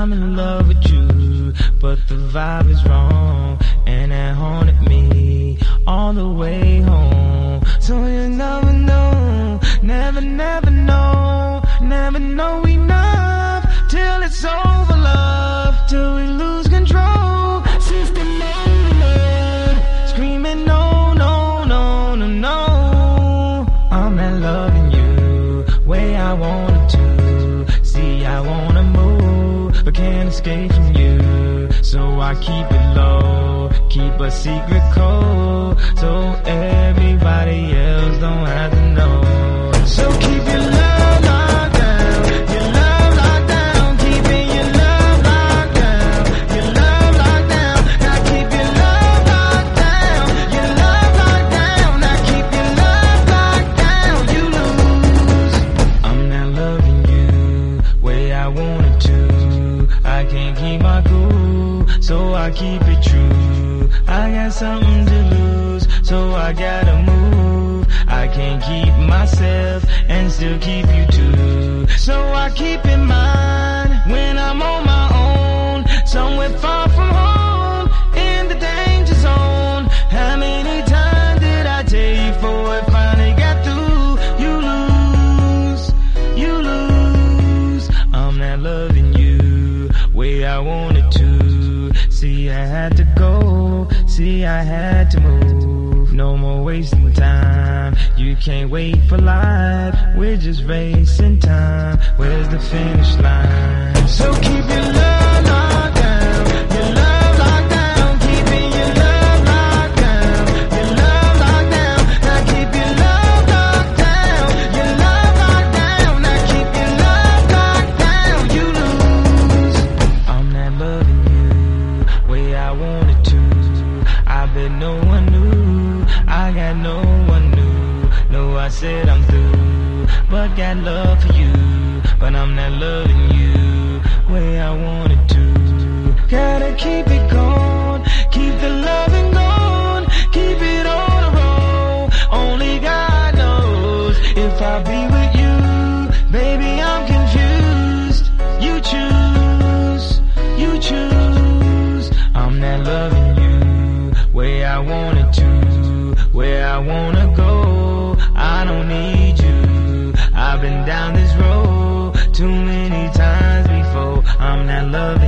I'm in love with you, but the vibe is wrong, and it haunted me all the way home. So you never know, never know, never know enough till it's over, love, till we lose control. System overload, screaming no, no, no, no, no. I'm not loving you way I wanted to. See, I wanna move, but can't escape from you. So I keep it low, keep a secret code, so everybody else don't have to know. So keep your love locked down, your love locked down, keeping your love locked down, your love locked down. Now keep your love locked down, your love locked down. Now keep your love locked down. You lose. I'm not loving you way I wanted to. I can't keep my cool, so I keep it true. I got something to lose, so I gotta move. I can't keep myself and still keep you too. So I keep in mind when I'm on my own, somewhere far from home, in the danger zone. How many times did I tell you before it finally got through? You lose, you lose. I'm not loving you way I wanted to. See, I had to go, see, I had to move. No more wasting time, you can't wait for life. We're just racing time, where's the finish line? So keep your love locked down, your love locked down, keeping your love locked down, your love locked down. Now keep your love locked down, your love locked down. Now keep your love locked down. You lose. I'm not loving you way I wanted to. I bet no one knew, I got no one new. No, I said I'm through, but got love for you, but I'm not loving you way I wanted to. Gotta keep it going, keep the loving going, keep it on the road. Only God knows if I'll be with you. Baby, I'm confused. You choose, you choose. I'm not loving you way I wanted to, where I wanna go. I don't need you. I've been down this road too many times before. I'm not loving